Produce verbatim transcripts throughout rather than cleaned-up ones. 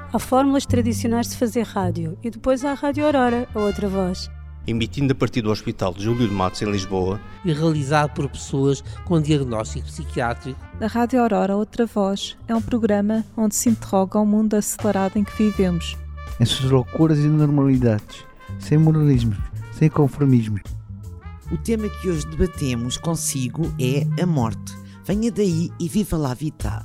Há fórmulas tradicionais de fazer rádio e depois há a Rádio Aurora, a outra voz. Emitindo a partir do Hospital de Júlio de Matos, em Lisboa. E realizado por pessoas com diagnóstico psiquiátrico. A Rádio Aurora, outra voz, é um programa onde se interroga o mundo acelerado em que vivemos. Essas loucuras e normalidades, sem moralismos, sem conformismos. O tema que hoje debatemos consigo é a morte. Venha daí e viva la vita.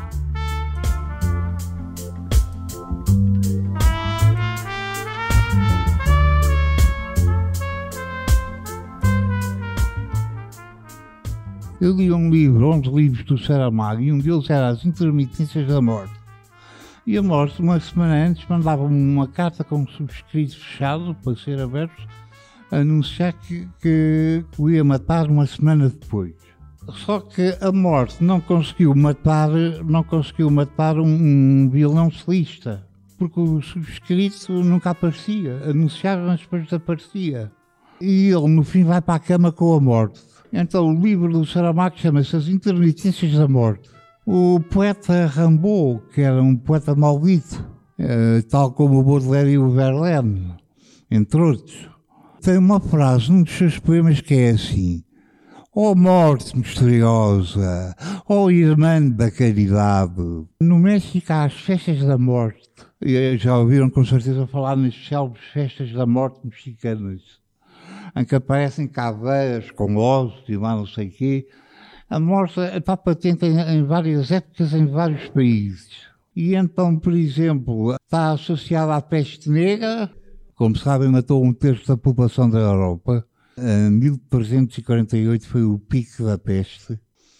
Eu li um livro, onze livros do Saramago, e um deles era As Intermitências da Morte. E a morte, uma semana antes, mandava-me uma carta com um subscrito fechado, para ser aberto, a anunciar que, que o ia matar uma semana depois. Só que a morte não conseguiu matar, não conseguiu matar um, um violão celista, porque o subscrito nunca aparecia, anunciava, mas depois desaparecia. E ele, no fim, vai para a cama com a morte. Então, o livro do Saramago chama-se As Intermitências da Morte. O poeta Rimbaud, que era um poeta maldito, eh, tal como o Baudelaire e o Verlaine, entre outros, tem uma frase num dos seus poemas que é assim: ó morte misteriosa, ó irmã da caridade. No México há as festas da morte. E já ouviram com certeza falar nas célebres festas da morte mexicanas, em que aparecem caveiras com ossos e lá não sei o quê. A morte está patente em, em várias épocas, em vários países. E então, por exemplo, está associada à peste negra. Como sabem, matou um terço da população da Europa. Em mil trezentos e quarenta e oito foi o pico da peste.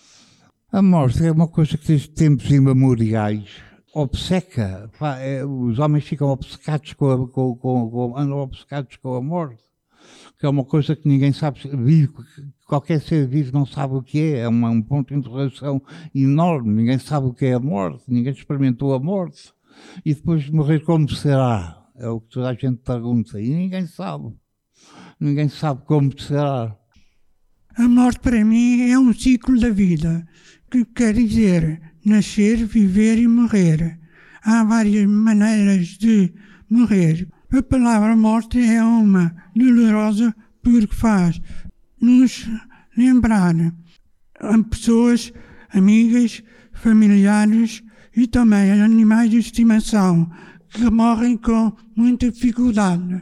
A morte é uma coisa que desde tempos imemoriais obceca. Pá, é, os homens ficam obcecados com a, com, com, com, andam obcecados com a morte, que é uma coisa que ninguém sabe, vive, qualquer ser vivo não sabe o que é, é uma, um ponto de interrogação enorme, ninguém sabe o que é a morte, ninguém experimentou a morte, e depois de morrer como será? É o que toda a gente pergunta, e ninguém sabe, ninguém sabe como será. A morte para mim é um ciclo da vida, que quer dizer nascer, viver e morrer. Há várias maneiras de morrer. A palavra morte é uma dolorosa porque faz nos lembrar a pessoas, amigas, familiares e também animais de estimação que morrem com muita dificuldade.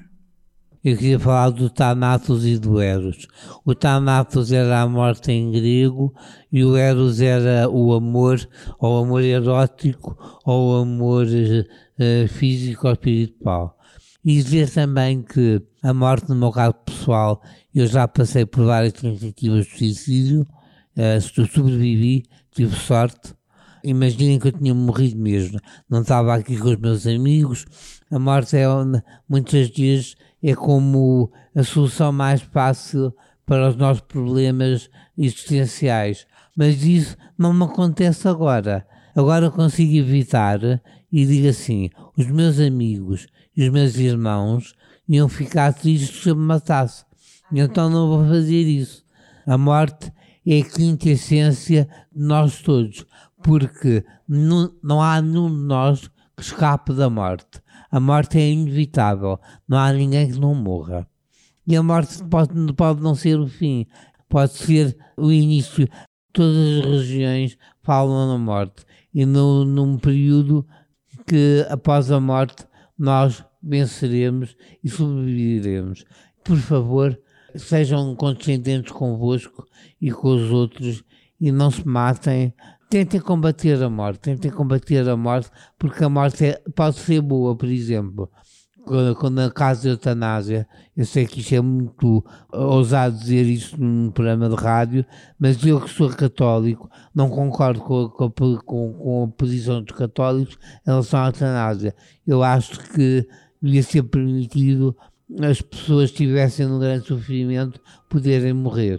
Eu queria falar do Thanatos e do Eros. O Thanatos era a morte em grego e o Eros era o amor, ou o amor erótico, ou o amor uh, físico ou espiritual. E dizer também que a morte, no meu caso pessoal, eu já passei por várias tentativas de suicídio, uh, sobrevivi, tive sorte. Imaginem que eu tinha morrido mesmo, não estava aqui com os meus amigos. A morte é, muitas vezes, é como a solução mais fácil para os nossos problemas existenciais. Mas isso não me acontece agora. Agora eu consigo evitar e digo assim, os meus amigos e os meus irmãos iam ficar tristes se eu me matasse. Então não vou fazer isso. A morte é a quintessência de nós todos, porque não, não há nenhum de nós que escape da morte. A morte é inevitável, não há ninguém que não morra. E a morte pode, pode não ser o fim, pode ser o início. Todas as religiões falam na morte e no, num período que após a morte nós venceremos e sobreviveremos. Por favor, sejam condescendentes convosco e com os outros e não se matem. Tentem combater a morte, tentem combater a morte, porque a morte é, pode ser boa, por exemplo. Quando na casa de eutanásia, eu sei que isto é muito ousado dizer isso num programa de rádio, mas eu que sou católico não concordo com a, com a, com a posição dos católicos em relação à eutanásia. Eu acho que devia ser permitido as pessoas que estivessem num grande sofrimento poderem morrer.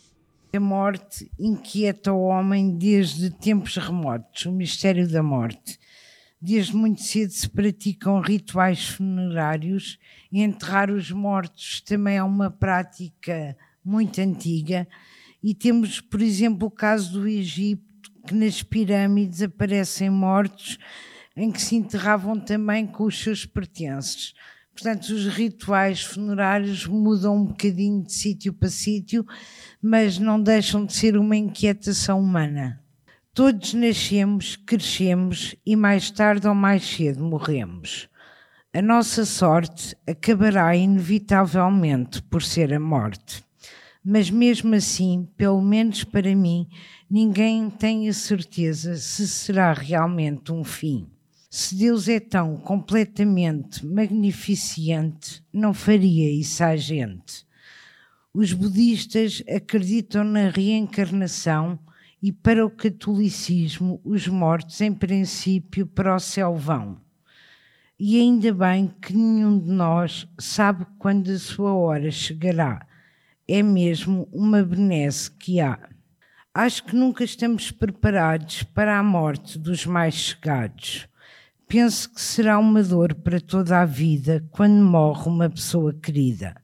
A morte inquieta o homem desde tempos remotos, o mistério da morte. Desde muito cedo se praticam rituais funerários e enterrar os mortos também é uma prática muito antiga. E temos, por exemplo, o caso do Egito, que nas pirâmides aparecem mortos em que se enterravam também com os seus pertences. Portanto, os rituais funerários mudam um bocadinho de sítio para sítio, mas não deixam de ser uma inquietação humana. Todos nascemos, crescemos e mais tarde ou mais cedo morremos. A nossa sorte acabará inevitavelmente por ser a morte. Mas mesmo assim, pelo menos para mim, ninguém tem a certeza se será realmente um fim. Se Deus é tão completamente magnificente, não faria isso à gente. Os budistas acreditam na reencarnação e para o catolicismo os mortos em princípio para o céu vão. E ainda bem que nenhum de nós sabe quando a sua hora chegará. É mesmo uma benesse que há. Acho que nunca estamos preparados para a morte dos mais chegados. Penso que será uma dor para toda a vida quando morre uma pessoa querida.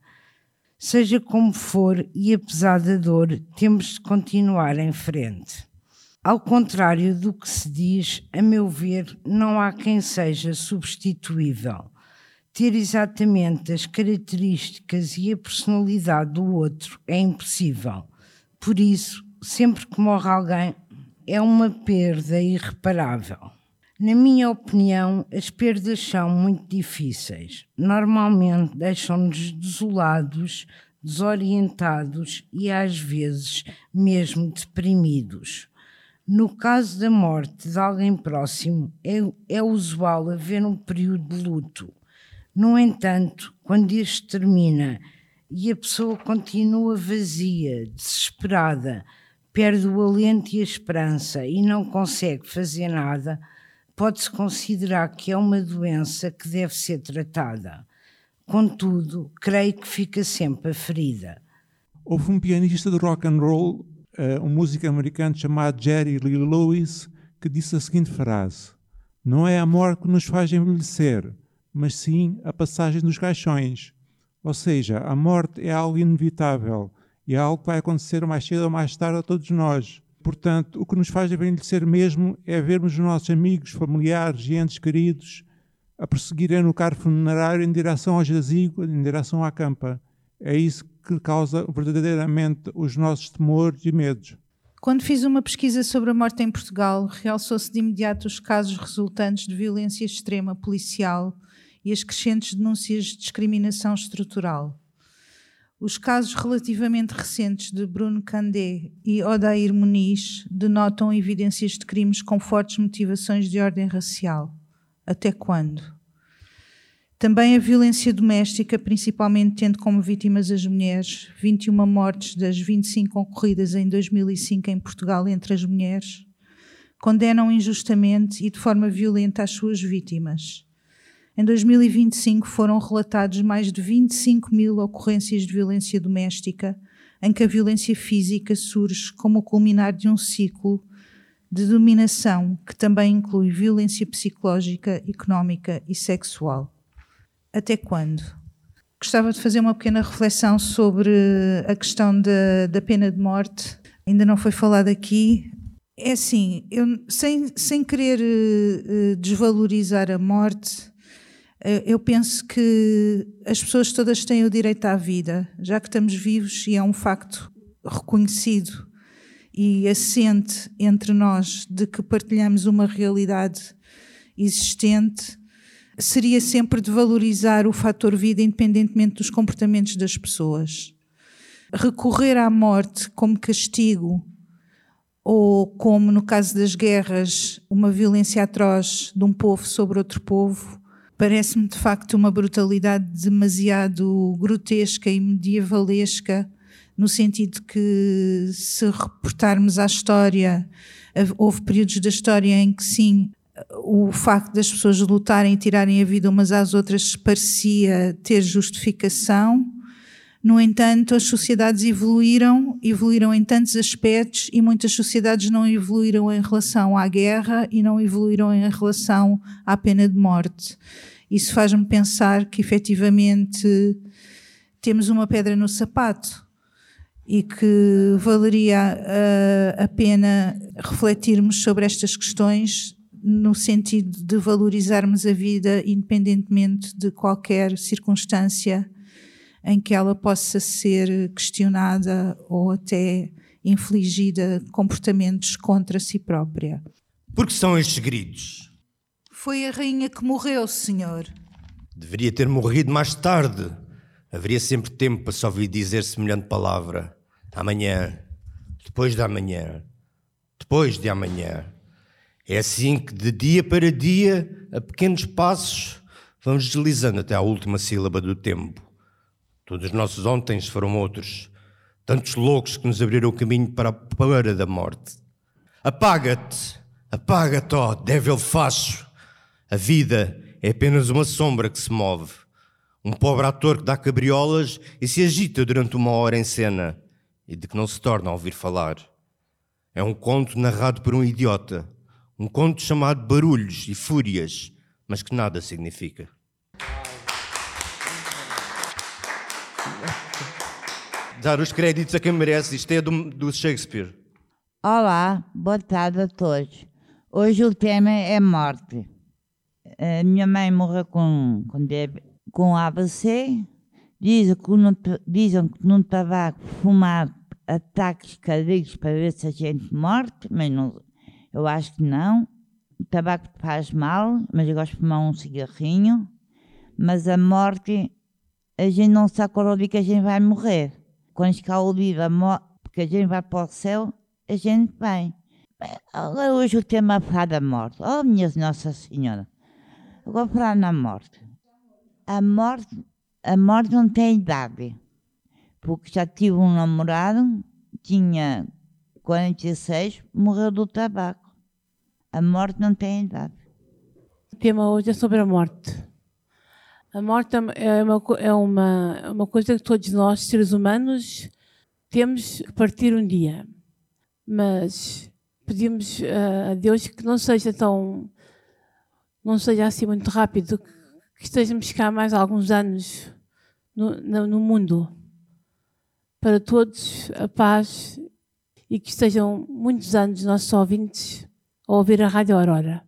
Seja como for, e apesar da dor, temos de continuar em frente. Ao contrário do que se diz, a meu ver, não há quem seja substituível. Ter exatamente as características e a personalidade do outro é impossível. Por isso, sempre que morre alguém, é uma perda irreparável. Na minha opinião, as perdas são muito difíceis. Normalmente deixam-nos desolados, desorientados e às vezes mesmo deprimidos. No caso da morte de alguém próximo, é, é usual haver um período de luto. No entanto, quando este termina e a pessoa continua vazia, desesperada, perde o alento e a esperança e não consegue fazer nada, pode-se considerar que é uma doença que deve ser tratada. Contudo, creio que fica sempre a ferida. Houve um pianista de rock and roll, um músico americano chamado Jerry Lee Lewis, que disse a seguinte frase: "Não é a morte que nos faz envelhecer, mas sim a passagem dos caixões." Ou seja, a morte é algo inevitável e é algo que vai acontecer mais cedo ou mais tarde a todos nós. Portanto, o que nos faz envelhecer mesmo é vermos os nossos amigos, familiares e entes queridos a prosseguirem no carro funerário em direção ao jazigo, em direção à campa. É isso que causa verdadeiramente os nossos temores e medos. Quando fiz uma pesquisa sobre a morte em Portugal, realçou-se de imediato os casos resultantes de violência extrema policial e as crescentes denúncias de discriminação estrutural. Os casos relativamente recentes de Bruno Candé e Odair Muniz denotam evidências de crimes com fortes motivações de ordem racial. Até quando? Também a violência doméstica, principalmente tendo como vítimas as mulheres, vinte e uma mortes das vinte e cinco ocorridas em dois mil e cinco em Portugal entre as mulheres, condenam injustamente e de forma violenta as suas vítimas. Em dois mil e vinte e cinco foram relatados mais de vinte e cinco mil ocorrências de violência doméstica, em que a violência física surge como o culminar de um ciclo de dominação que também inclui violência psicológica, económica e sexual. Até quando? Gostava de fazer uma pequena reflexão sobre a questão da, da pena de morte. Ainda não foi falado aqui. É assim, eu, sem, sem querer uh, desvalorizar a morte, eu penso que as pessoas todas têm o direito à vida, já que estamos vivos e é um facto reconhecido e assente entre nós de que partilhamos uma realidade existente. Seria sempre de valorizar o fator vida independentemente dos comportamentos das pessoas. Recorrer à morte como castigo ou como, no caso das guerras, uma violência atroz de um povo sobre outro povo, parece-me de facto uma brutalidade demasiado grotesca e medievalesca, no sentido que, se reportarmos à história, houve períodos da história em que sim, o facto das pessoas lutarem e tirarem a vida umas às outras parecia ter justificação. No entanto, as sociedades evoluíram, evoluíram em tantos aspectos e muitas sociedades não evoluíram em relação à guerra e não evoluíram em relação à pena de morte. Isso faz-me pensar que, efetivamente, temos uma pedra no sapato e que valeria a, a pena refletirmos sobre estas questões no sentido de valorizarmos a vida independentemente de qualquer circunstância em que ela possa ser questionada ou até infligida comportamentos contra si própria. Por que são estes gritos? Foi a rainha que morreu, senhor. Deveria ter morrido mais tarde. Haveria sempre tempo para se ouvir dizer semelhante palavra. Amanhã, depois de amanhã, depois de amanhã. É assim que de dia para dia, a pequenos passos, vamos deslizando até à última sílaba do tempo. Todos os nossos ontens foram outros, tantos loucos que nos abriram o caminho para a poeira da morte. Apaga-te, apaga-te, ó débil facho. A vida é apenas uma sombra que se move. Um pobre ator que dá cabriolas e se agita durante uma hora em cena e de que não se torna a ouvir falar. É um conto narrado por um idiota, um conto chamado Barulhos e Fúrias, mas que nada significa. Dar os créditos a quem merece, isto é do, do Shakespeare. Olá, boa tarde a todos. Hoje o tema é morte. A minha mãe morreu com, com, com A V C. Dizem que, no, dizem que num tabaco fumar ataques cardíacos para ver se a gente morre, mas não, eu acho que não. O tabaco faz mal, mas eu gosto de fumar um cigarrinho. Mas a morte, a gente não sabe qual é o dia que a gente vai morrer. Quando chegar o dia da morte, porque a gente vai para o céu, a gente vai. Agora hoje o tema é falar da morte. Oh, minha Nossa Senhora. Agora falar na morte. A morte, a morte não tem idade. Porque já tive um namorado, tinha quarenta e seis, morreu do tabaco. A morte não tem idade. O tema hoje é sobre a morte. A morte é uma, é uma, uma coisa que todos nós, seres humanos, temos que partir um dia. Mas pedimos a Deus que não seja tão, não seja assim muito rápido, que estejamos cá mais alguns anos no, no, no mundo. Para todos a paz e que estejam muitos anos nossos ouvintes a ouvir a Rádio Aurora.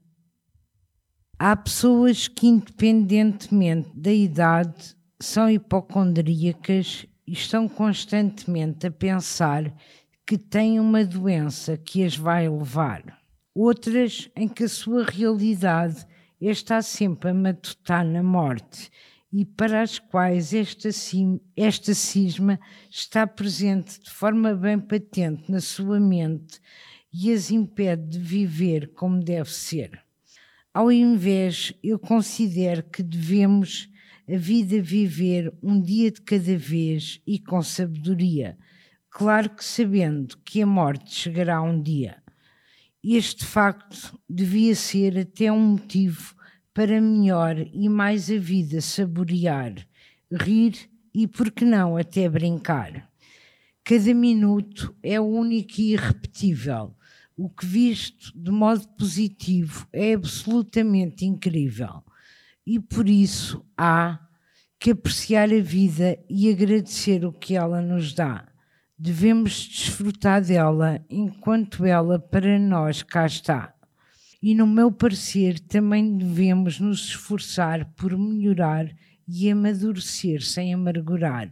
Há pessoas que, independentemente da idade, são hipocondríacas e estão constantemente a pensar que têm uma doença que as vai levar. Outras em que a sua realidade está sempre a matutar na morte e para as quais esta, esta cisma está presente de forma bem patente na sua mente e as impede de viver como deve ser. Ao invés, eu considero que devemos a vida viver um dia de cada vez e com sabedoria, claro que sabendo que a morte chegará um dia. Este facto devia ser até um motivo para melhor e mais a vida saborear, rir e, por que não, até brincar. Cada minuto é único e irrepetível. O que visto de modo positivo é absolutamente incrível e por isso há que apreciar a vida e agradecer o que ela nos dá. Devemos desfrutar dela enquanto ela para nós cá está. E no meu parecer também devemos nos esforçar por melhorar e amadurecer sem amargurar.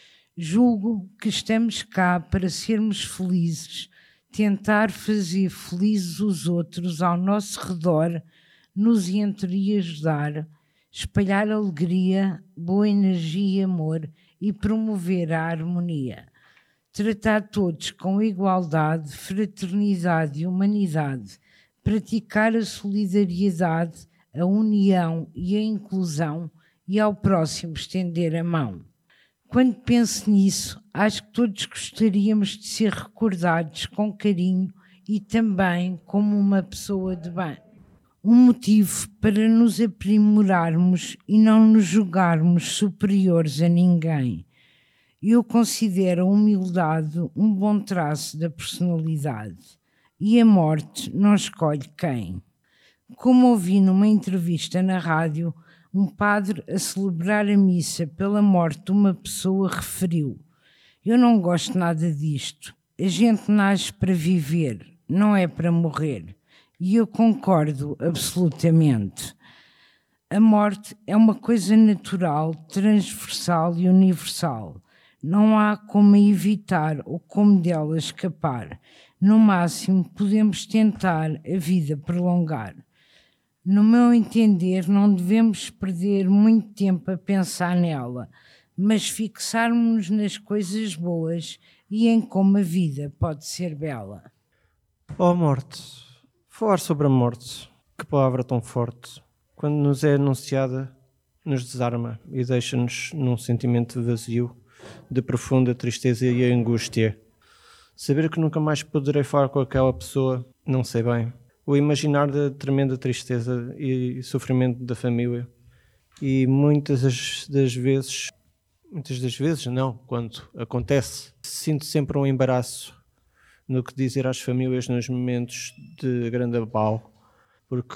Julgo que estamos cá para sermos felizes, tentar fazer felizes os outros ao nosso redor, nos entre e ajudar, espalhar alegria, boa energia e amor e promover a harmonia. Tratar todos com igualdade, fraternidade e humanidade, praticar a solidariedade, a união e a inclusão e ao próximo estender a mão. Quando penso nisso, acho que todos gostaríamos de ser recordados com carinho e também como uma pessoa de bem. Um motivo para nos aprimorarmos e não nos julgarmos superiores a ninguém. Eu considero a humildade um bom traço da personalidade. E a morte não escolhe quem. Como ouvi numa entrevista na rádio, um padre a celebrar a missa pela morte de uma pessoa referiu: eu não gosto nada disto. A gente nasce para viver, não é para morrer. E eu concordo absolutamente. A morte é uma coisa natural, transversal e universal. Não há como evitar ou como dela escapar. No máximo, podemos tentar a vida prolongar. No meu entender, não devemos perder muito tempo a pensar nela, mas fixarmos-nos nas coisas boas e em como a vida pode ser bela. Oh, morte! Falar sobre a morte, que palavra tão forte. Quando nos é anunciada, nos desarma e deixa-nos num sentimento vazio, de profunda tristeza e angústia. Saber que nunca mais poderei falar com aquela pessoa, não sei bem. O imaginar da tremenda tristeza e sofrimento da família. E muitas das vezes, muitas das vezes não, quando acontece, sinto sempre um embaraço no que dizer às famílias nos momentos de grande abalo, porque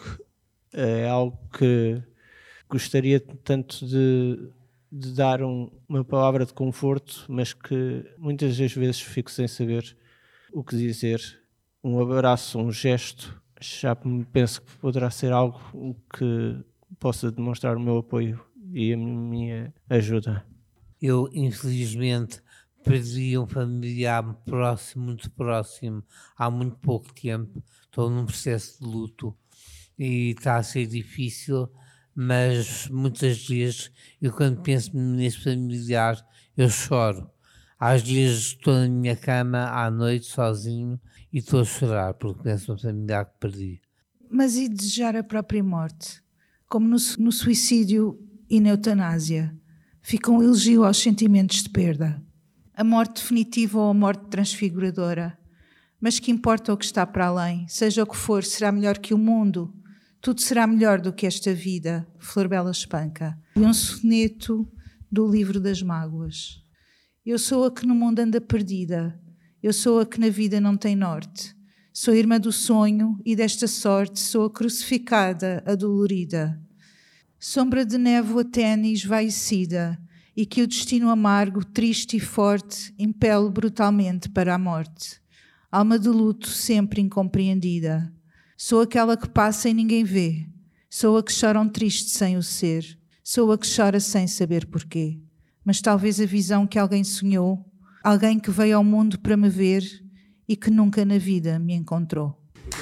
é algo que gostaria tanto de, de dar um, uma palavra de conforto, mas que muitas das vezes fico sem saber o que dizer. Um abraço, um gesto, já penso que poderá ser algo que possa demonstrar o meu apoio e a minha ajuda. Eu, infelizmente, perdi um familiar próximo, muito próximo, há muito pouco tempo. Estou num processo de luto e está a ser difícil, mas muitas vezes eu, quando penso nesse familiar, eu choro. Às vezes estou na minha cama à noite sozinho e estou a chorar porque penso no familiar que perdi. Mas e desejar a própria morte? Como no, no suicídio e na eutanásia, fica um elogio aos sentimentos de perda. A morte definitiva ou a morte transfiguradora. Mas que importa o que está para além? Seja o que for, será melhor que o mundo. Tudo será melhor do que esta vida. Flor Bela Espanca. E um soneto do Livro das Mágoas. Eu sou a que no mundo anda perdida. Eu sou a que na vida não tem norte. Sou irmã do sonho e desta sorte sou a crucificada, a dolorida. Sombra de névoa tênue esvaecida e que o destino amargo, triste e forte, impele brutalmente para a morte. Alma de luto sempre incompreendida. Sou aquela que passa e ninguém vê. Sou a que chora um triste sem o ser. Sou a que chora sem saber porquê. Mas talvez a visão que alguém sonhou, alguém que veio ao mundo para me ver e que nunca na vida me encontrou.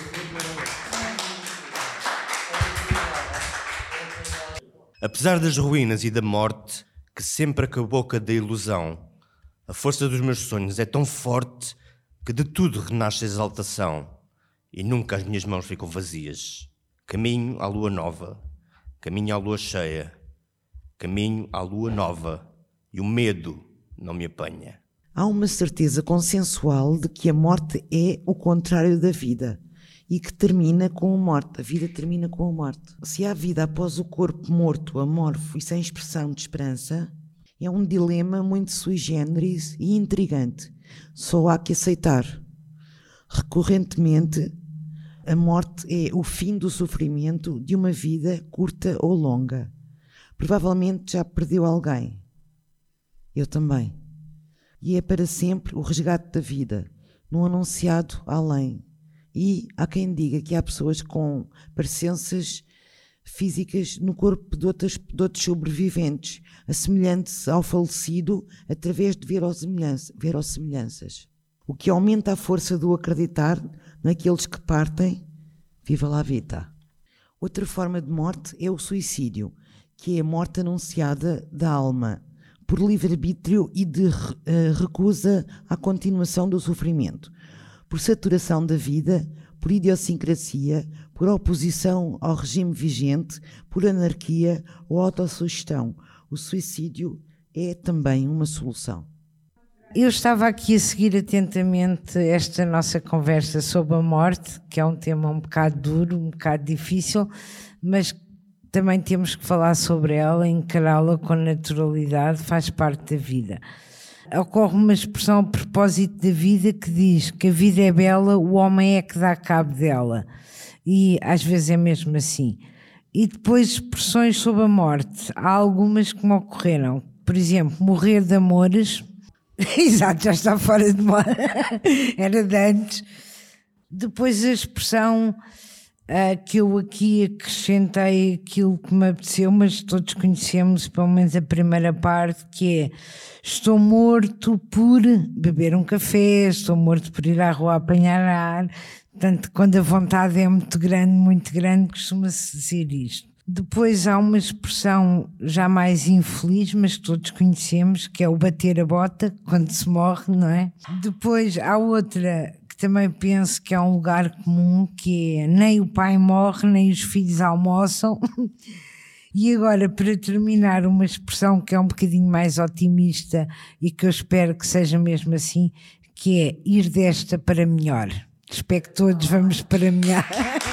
Apesar das ruínas e da morte, que sempre acabou com a da ilusão, a força dos meus sonhos é tão forte que de tudo renasce a exaltação e nunca as minhas mãos ficam vazias. Caminho à lua nova, caminho à lua cheia, caminho à lua nova e o medo não me apanha. Há uma certeza consensual de que a morte é o contrário da vida e que termina com a morte. A vida termina com a morte. Se há vida após o corpo morto, amorfo e sem expressão de esperança, é um dilema muito sui generis e intrigante. Só há que aceitar. Recorrentemente, a morte é o fim do sofrimento de uma vida curta ou longa. Provavelmente já perdeu alguém. Eu também. E é para sempre o resgate da vida, num anunciado além. E há quem diga que há pessoas com parecenças físicas no corpo de, outras, de outros sobreviventes, assemelhando-se ao falecido através de verossimilhanças. O que aumenta a força do acreditar naqueles que partem, viva la vida. Outra forma de morte é o suicídio, que é a morte anunciada da alma, por livre-arbítrio e de uh, recusa à continuação do sofrimento, por saturação da vida, por idiosincrasia, por oposição ao regime vigente, por anarquia ou autossugestão. O suicídio é também uma solução. Eu estava aqui a seguir atentamente esta nossa conversa sobre a morte, que é um tema um bocado duro, um bocado difícil, mas também temos que falar sobre ela, encará-la com naturalidade, faz parte da vida. Ocorre uma expressão a propósito da vida que diz que a vida é bela, o homem é que dá cabo dela. E às vezes é mesmo assim. E depois expressões sobre a morte. Há algumas que me ocorreram. Por exemplo, morrer de amores. Exato, já está fora de moda. Era de antes. Depois a expressão uh, que eu aqui acrescentei aquilo que me apeteceu, mas todos conhecemos pelo menos a primeira parte, que é: estou morto por beber um café, estou morto por ir à rua apanhar ar. Portanto, quando a vontade é muito grande, muito grande, costuma-se dizer isto. Depois há uma expressão já mais infeliz, mas que todos conhecemos, que é o bater a bota quando se morre, não é? Depois há outra que também penso que é um lugar comum, que é: nem o pai morre, nem os filhos almoçam. E agora, para terminar, uma expressão que é um bocadinho mais otimista e que eu espero que seja mesmo assim, que é ir desta para melhor. Espero que todos vamos para melhor.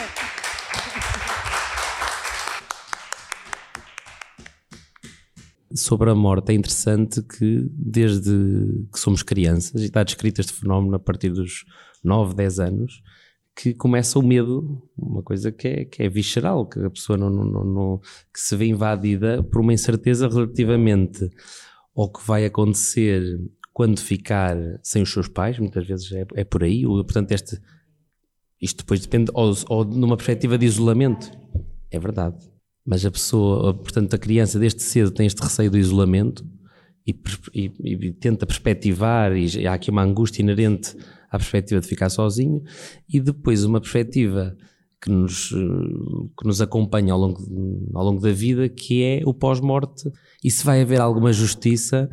Sobre a morte, é interessante que desde que somos crianças, e está descrito este fenómeno a partir dos nove, dez anos, que começa o medo, uma coisa que é, que é visceral, que a pessoa não, não, não, que se vê invadida por uma incerteza relativamente ao que vai acontecer quando ficar sem os seus pais, muitas vezes é, é por aí. Portanto, este, isto depois depende, ou, ou numa perspectiva de isolamento, é verdade. Mas a pessoa, portanto, a criança desde cedo tem este receio do isolamento e, e, e tenta perspectivar, e há aqui uma angústia inerente à perspectiva de ficar sozinho, e depois uma perspectiva que nos, que nos acompanha ao longo, ao longo da vida, que é o pós-morte, e se vai haver alguma justiça,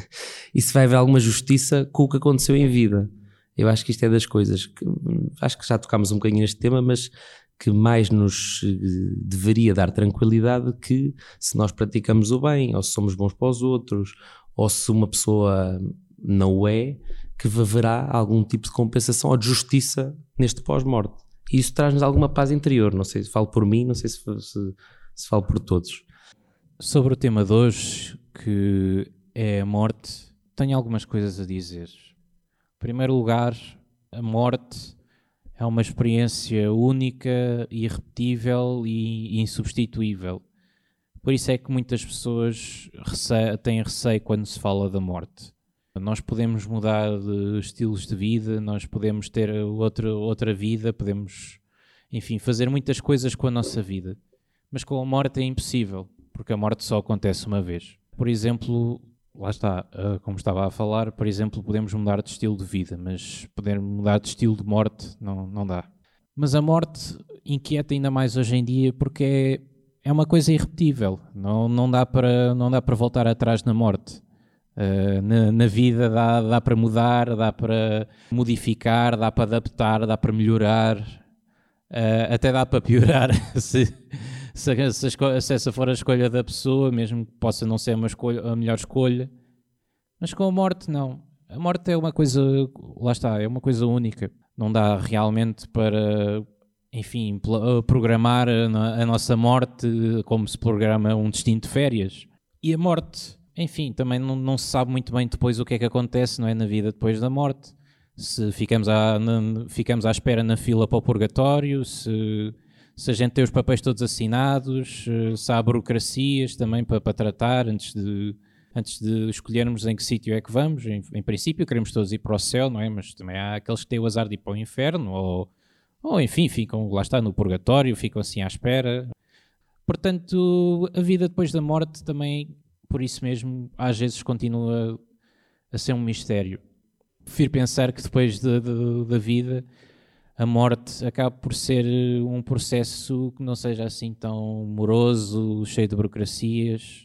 e se vai haver alguma justiça com o que aconteceu em vida. Eu acho que isto é das coisas, que, acho que já tocámos um bocadinho neste tema, mas que mais nos deveria dar tranquilidade, que se nós praticamos o bem, ou se somos bons para os outros, ou se uma pessoa não o é, que haverá algum tipo de compensação ou de justiça neste pós-morte. E isso traz-nos alguma paz interior. Não sei se falo por mim, não sei se, se, se falo por todos. Sobre o tema de hoje, que é a morte, tenho algumas coisas a dizer. Em primeiro lugar, a morte é uma experiência única, irrepetível e insubstituível. Por isso é que muitas pessoas rece- têm receio quando se fala da morte. Nós podemos mudar de estilos de vida, nós podemos ter outra, outra vida, podemos, enfim, fazer muitas coisas com a nossa vida. Mas com a morte é impossível, porque a morte só acontece uma vez. Por exemplo, lá está, como estava a falar, por exemplo, podemos mudar de estilo de vida, mas poder mudar de estilo de morte não, não dá. Mas a morte inquieta ainda mais hoje em dia porque é, é uma coisa irrepetível, não, não, dá para, não dá para voltar atrás na morte. Uh, na, na vida dá, dá para mudar, dá para modificar, dá para adaptar, dá para melhorar, uh, até dá para piorar se, se, se, escolha, se essa for a escolha da pessoa, mesmo que possa não ser uma escolha, a melhor escolha. Mas com a morte não, a morte é uma coisa, lá está, é uma coisa única, não dá realmente para, enfim, programar a, a nossa morte como se programa um destino de férias. E a morte, enfim, também não, não se sabe muito bem depois o que é que acontece, não é, na vida depois da morte. Se ficamos à, na, ficamos à espera na fila para o purgatório, se, se a gente tem os papéis todos assinados, se há burocracias também para, para tratar antes de, antes de escolhermos em que sítio é que vamos. Em, em princípio queremos todos ir para o céu, não é? Mas também há aqueles que têm o azar de ir para o inferno, ou, ou enfim, ficam, lá está, no purgatório, ficam assim à espera. Portanto, a vida depois da morte também, por isso mesmo, às vezes continua a ser um mistério. Prefiro pensar que depois de, de, da vida, a morte acaba por ser um processo que não seja assim tão moroso, cheio de burocracias,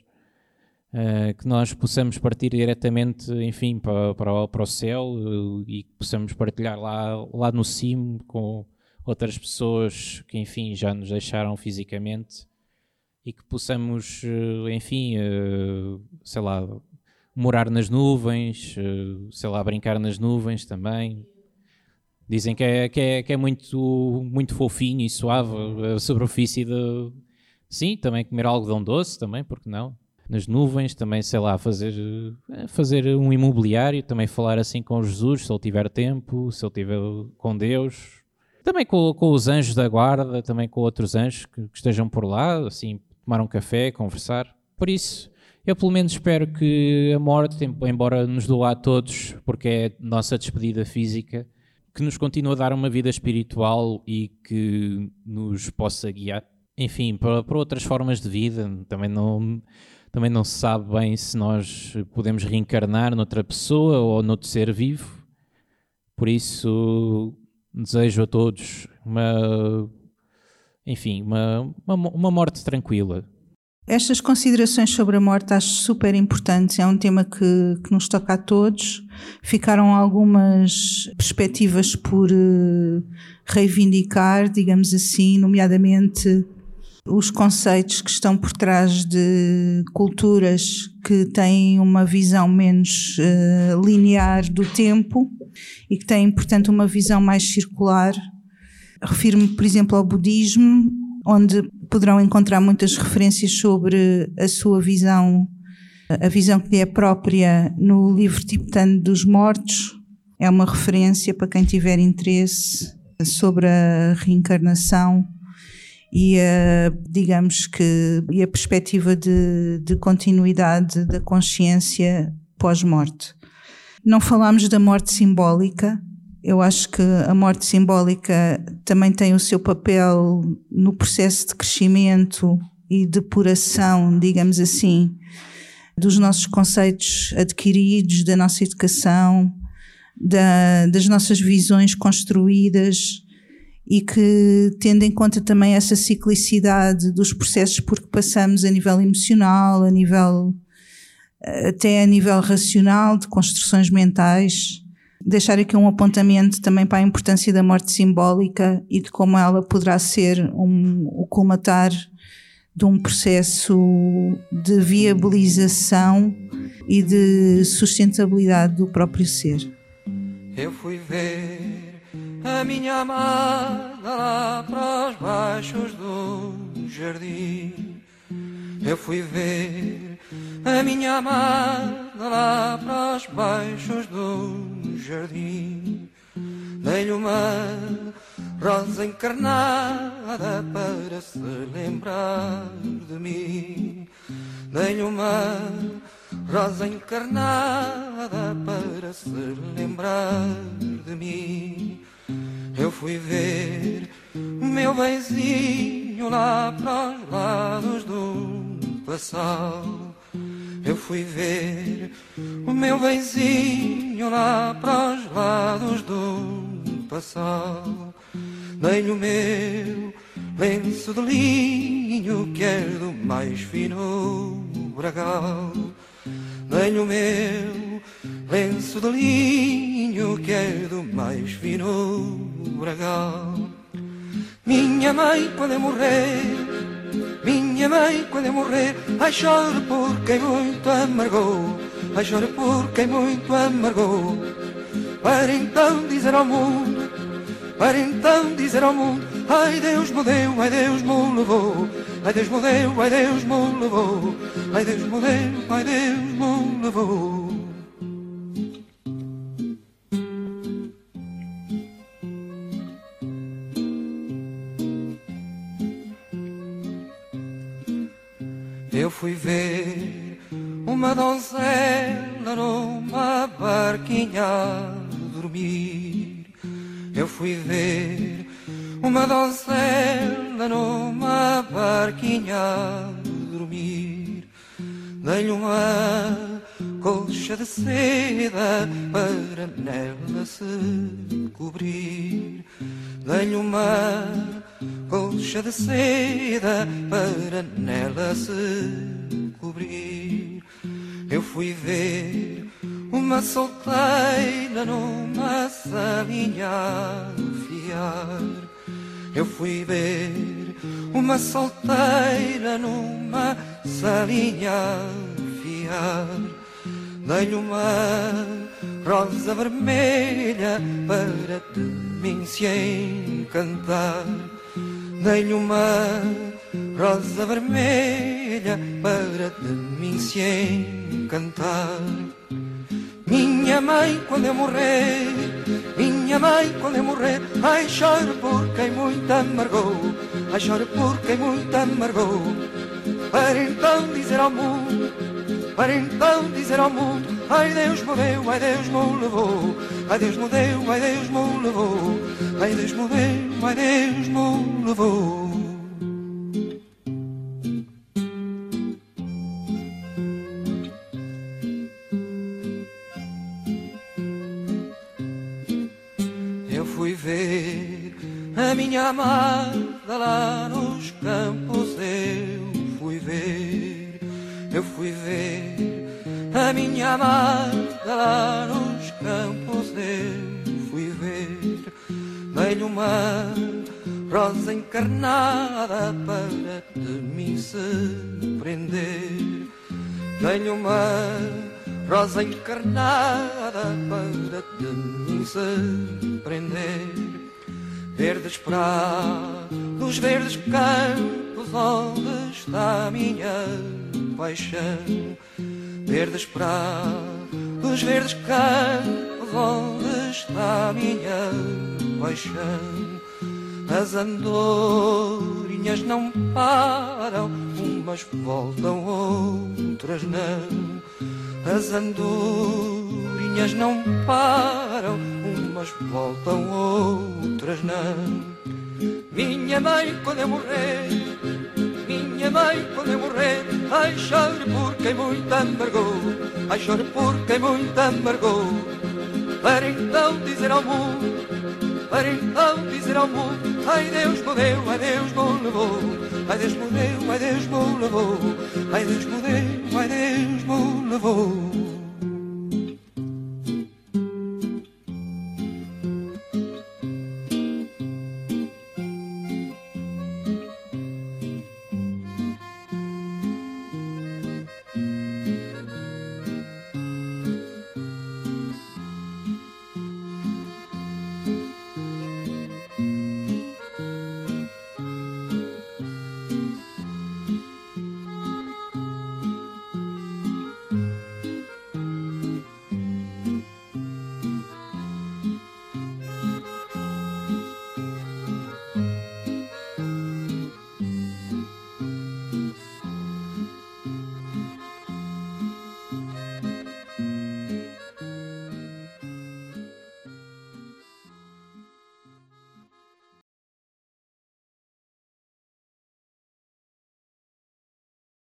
uh, que nós possamos partir diretamente, enfim, para, para, para o céu uh, e que possamos partilhar lá, lá no cimo com outras pessoas que, enfim, já nos deixaram fisicamente. E que possamos, enfim, sei lá, morar nas nuvens, sei lá, brincar nas nuvens também. Dizem que é, que é, que é muito, muito fofinho e suave a superfície de... Sim, também comer algodão doce também, porque não? Nas nuvens também, sei lá, fazer, fazer um imobiliário, também falar assim com Jesus, se ele tiver tempo, se ele tiver com Deus. Também com, com os anjos da guarda, também com outros anjos que, que estejam por lá, assim, tomar um café, conversar. Por isso, eu pelo menos espero que a morte, embora nos doa a todos, porque é nossa despedida física, que nos continue a dar uma vida espiritual e que nos possa guiar, enfim, para, para outras formas de vida. Também não, também não se sabe bem se nós podemos reencarnar noutra pessoa ou noutro ser vivo. Por isso, desejo a todos uma, enfim, uma, uma, uma morte tranquila. Estas considerações sobre a morte acho super importantes, é um tema que, que nos toca a todos. Ficaram algumas perspectivas por uh, reivindicar, digamos assim, nomeadamente os conceitos que estão por trás de culturas que têm uma visão menos uh, linear do tempo e que têm, portanto, uma visão mais circular. Refiro-me, por exemplo, ao budismo, onde poderão encontrar muitas referências sobre a sua visão, a visão que lhe é própria no livro tibetano dos mortos. É uma referência para quem tiver interesse sobre a reencarnação e a, digamos que, e a perspectiva de, de continuidade da consciência pós-morte. Não falámos da morte simbólica. Eu acho que a morte simbólica também tem o seu papel no processo de crescimento e depuração, digamos assim, dos nossos conceitos adquiridos, da nossa educação, da, das nossas visões construídas e que, tendo em conta também essa ciclicidade dos processos por que passamos a nível emocional, a nível, até a nível racional, de construções mentais. Deixar aqui um apontamento também para a importância da morte simbólica e de como ela poderá ser um, o colmatar de um processo de viabilização e de sustentabilidade do próprio ser. Eu fui ver a minha amada lá para os baixos do jardim. Eu fui ver a minha amada lá para os baixos do jardim. Dei-lhe uma rosa encarnada para se lembrar de mim. Dei-lhe uma rosa encarnada para se lembrar de mim. Eu fui ver o meu benzinho lá para os lados do passado. Eu fui ver o meu benzinho lá para os lados do passado. Dei-lhe o meu lenço de linho que é do mais fino bragal. Dei-lhe o meu lenço de linho que é do mais fino bragal. Minha mãe quando eu morrer, minha mãe quando eu morrer, ai choro por quem muito amargou, ai choro por quem muito amargou. Para então dizer ao mundo, para então dizer ao mundo, ai Deus me deu, ai Deus me levou, ai Deus me deu, ai Deus me levou, ai Deus me deu, ai Deus me levou. Eu fui ver uma donzela numa barquinha a dormir. Eu fui ver uma donzela numa barquinha a dormir. Dei-lhe uma colcha de seda para nela se cobrir. Dei-lhe uma colcha de seda para nela se cobrir. Eu fui ver uma solteira numa salinha a fiar. Eu fui ver uma solteira numa salinha a fiar. Dei-lhe uma rosa vermelha para de mim se encantar. Dei-lhe uma rosa vermelha para de mim se encantar. Minha mãe quando eu morrer, minha mãe quando eu morrer, ai choro por quem muito amargou, ai choro por quem muito amargou. Para então dizer ao mundo, para então dizer ao mundo, ai Deus me deu, ai Deus me levou, ai Deus me deu, ai Deus me levou, ai Deus me deu, ai Deus me levou. Eu fui ver a minha amada lá nos campos, eu fui ver, eu fui ver a minha amada lá nos campos, eu fui ver, dei-lhe uma rosa encarnada para de mim se prender, dei-lhe uma rosa encarnada para de mim se prender. Verdes prados, verdes campos, onde está a minha paixão? Verdes prados, verdes campos, onde está a minha paixão? As andorinhas não param, umas voltam, outras não. As andorinhas não param, umas voltam, outras não. Minha mãe, quando eu morrer, minha mãe, quando eu morrer, ai chore por quem muito amargou, ai chore por quem muito amargou. Para então dizer ao mundo, para então dizer ao mundo, ai Deus me deu, ai Deus me levou, ai Deus me deu, ai Deus me levou, ai Deus me deu, ai Deus me levou.